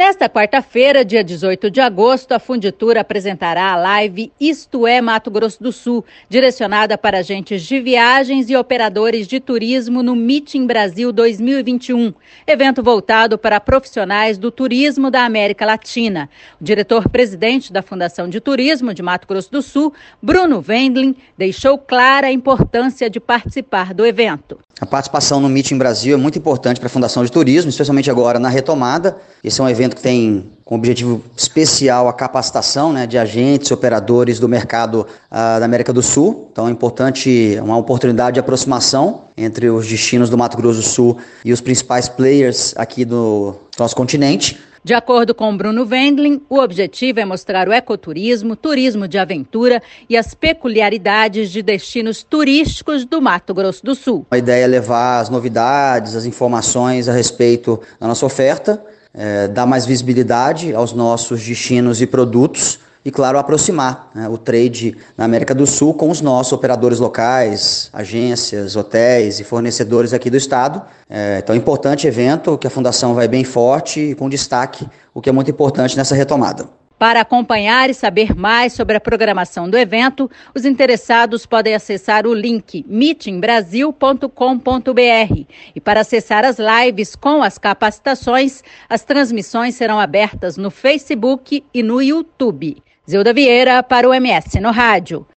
Nesta quarta-feira, dia 18 de agosto, a Funditura apresentará a live Isto é Mato Grosso do Sul, direcionada para agentes de viagens e operadores de turismo no Meeting Brasil 2021, evento voltado para profissionais do turismo da América Latina. O diretor-presidente da Fundação de Turismo de Mato Grosso do Sul, Bruno Wendling, deixou clara a importância de participar do evento. A participação no Meeting Brasil é muito importante para a Fundação de Turismo, especialmente agora na retomada. Esse é um evento que tem como objetivo especial a capacitação, de agentes e operadores do mercado da América do Sul. Então é importante, uma oportunidade de aproximação entre os destinos do Mato Grosso do Sul e os principais players aqui do nosso continente. De acordo com Bruno Wendling, o objetivo é mostrar o ecoturismo, turismo de aventura e as peculiaridades de destinos turísticos do Mato Grosso do Sul. A ideia é levar as novidades, as informações a respeito da nossa oferta, dar mais visibilidade aos nossos destinos e produtos e, claro, aproximar o trade na América do Sul com os nossos operadores locais, agências, hotéis e fornecedores aqui do estado. Então é um importante evento, que a Fundação vai bem forte e com destaque, o que é muito importante nessa retomada. Para acompanhar e saber mais sobre a programação do evento, os interessados podem acessar o link meetingbrasil.com.br. E para acessar as lives com as capacitações, as transmissões serão abertas no Facebook e no YouTube. Zilda Vieira para o MS no Rádio.